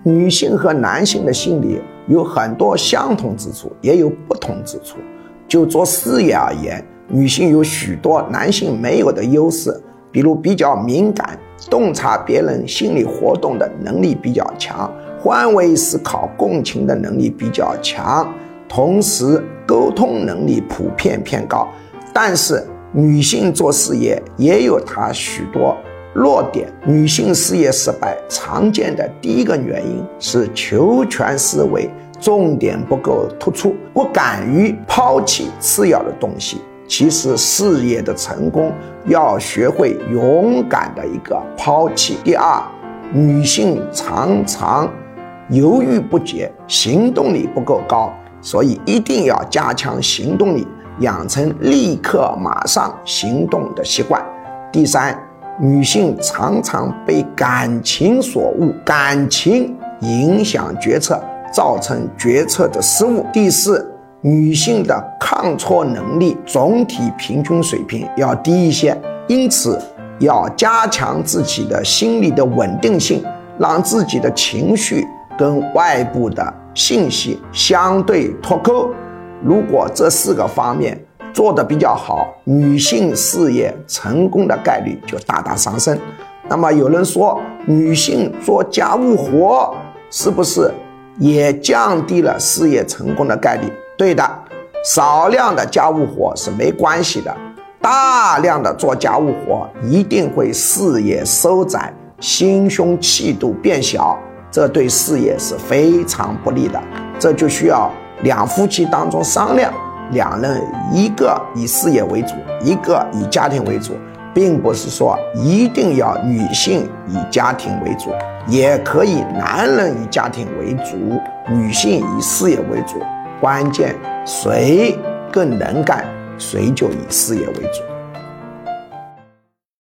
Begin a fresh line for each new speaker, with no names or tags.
女性和男性的心理有很多相同之处，也有不同之处。就做事业而言，女性有许多男性没有的优势，比如比较敏感，洞察别人心理活动的能力比较强，换位思考、共情的能力比较强，同时沟通能力普遍偏高。但是女性做事业也有她许多弱点。女性事业失败常见的第一个原因是求全思维，重点不够突出，不敢于抛弃次要的东西。其实事业的成功要学会勇敢的一个抛弃。第二，女性常常犹豫不决，行动力不够高，所以一定要加强行动力，养成立刻马上行动的习惯。第三，女性常常被感情所误，感情影响决策，造成决策的失误。第四，女性的抗挫能力总体平均水平要低一些，因此要加强自己的心理的稳定性，让自己的情绪跟外部的信息相对脱钩。如果这4个方面做得比较好，女性事业成功的概率就大大上升。那么有人说，女性做家务活是不是也降低了事业成功的概率？对的，少量的家务活是没关系的，大量的做家务活一定会事业收窄，心胸气度变小，这对事业是非常不利的。这就需要两夫妻当中商量，两人一个以事业为主，一个以家庭为主，并不是说一定要女性以家庭为主，也可以男人以家庭为主，女性以事业为主。关键谁更能干，谁就以事业为主。